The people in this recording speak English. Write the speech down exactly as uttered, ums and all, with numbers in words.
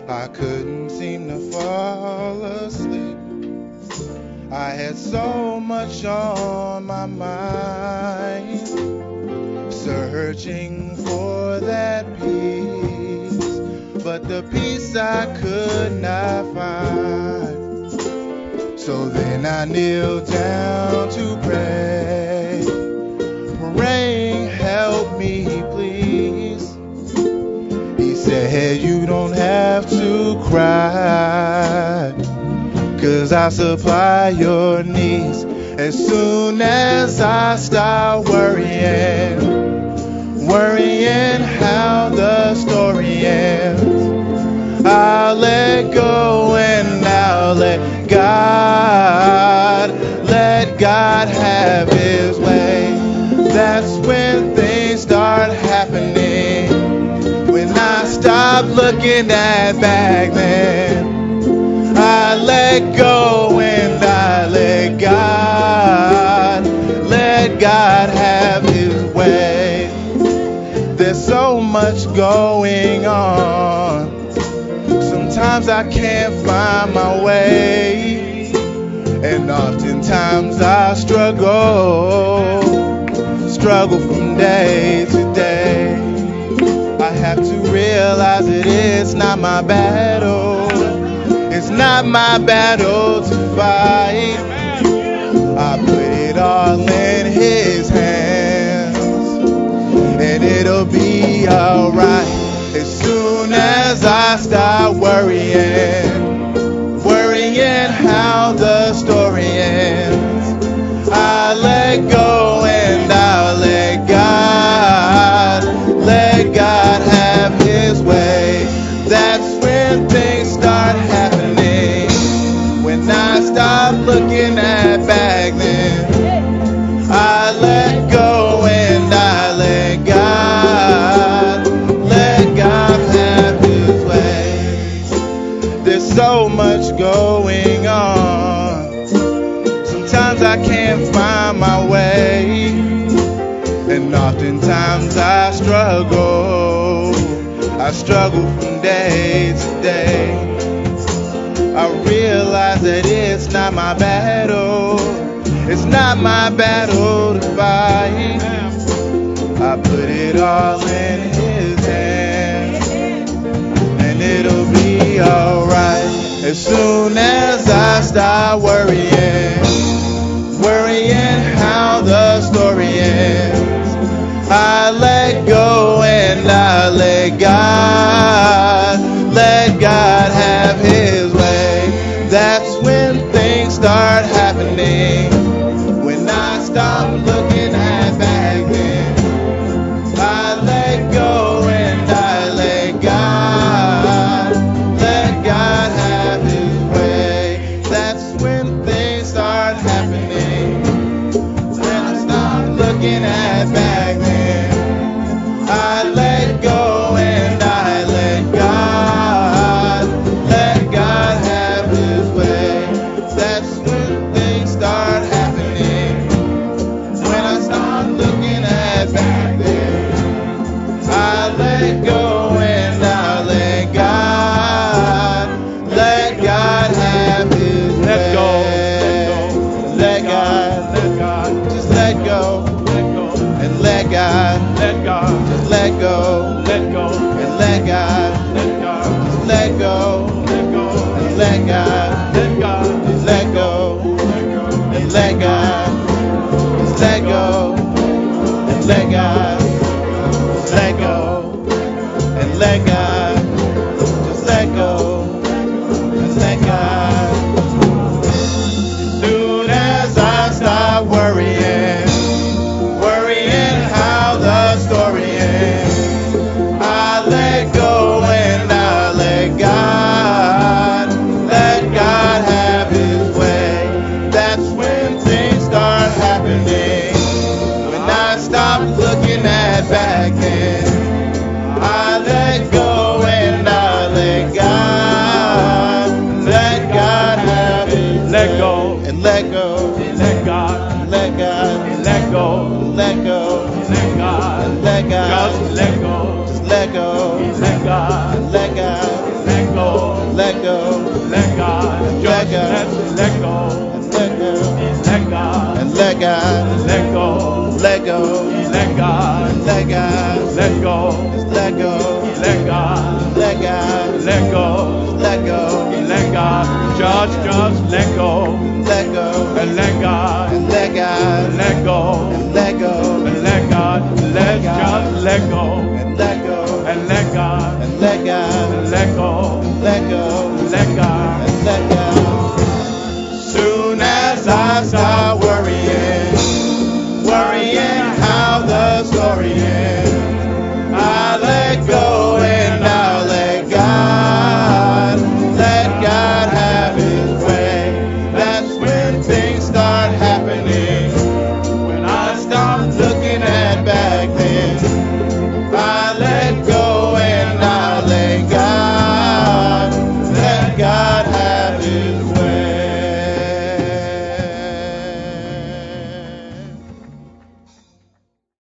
I couldn't seem to fall asleep. I had so much on my mind, searching for that peace, but the peace I could not find. So then I kneeled down to pray, praying, help me please. He said, you don't have to cry, 'cause I supply your needs. As soon as I start worrying, worrying how the story ends, I'll let go and I'll let God, let God have his way. That's when things start happening. When I stop looking at back then, I let go and I let God, let God have his way. There's so much going on. Sometimes I can't find my way, and oftentimes I struggle, struggle from day to day. I have to realize that it's not my battle. It's not my battle to fight. I put it all in his hands, and it'll be alright. As soon as I start worrying, worrying how the story ends, I let go and I let God, let God have his way. That's when things start happening. When I stop looking at back then, I let go and I let God, let God have his way. There's so much going on. Sometimes I can't find my way, and oftentimes I struggle. I struggle from day to day. I realize that it's not my battle. It's not my battle to fight. I put it all in his hands, and it'll be alright. As soon as I start worrying, worrying how the story ends, I let go and I let God, let God have his way. That's when things start happening. When I stop looking at back then, I let go and I let God, let God have his way. That's when things start happening. When I stop looking at back then, I let go and I let God, let God have his way. That's when things start happening. When I start looking at back then, I let go and I let God, let God have his way. Let go, Let God, let God, just let go let go, and let God, let God, just let go let go, and let God, let God, just let go let go, and let God, let God, just let go and let God, just let go and let God, just let go and let God, just let go and let God. Soon as I stop worrying, worrying how the story ends, I let go and I let God, let God have his way. That's when things start happening. When I stop looking at back then, I let go and I let God, let God have his way. let go, And let go, let God, let God, let go, let go, let God, let God, just let go, just let go, let God, let God, let go, let go, Let God. Just go. let, let go. and let go, Let God. and let God, Let go. let go, Let God. let God, Let go. let go, Let God. let God, Let go. let go, Let God. Just, just let go. let go, And let God. and let God, Let go. and let go, And let God. Let's just let go. and let go, And let God. and let God, Let go. let go, Let God.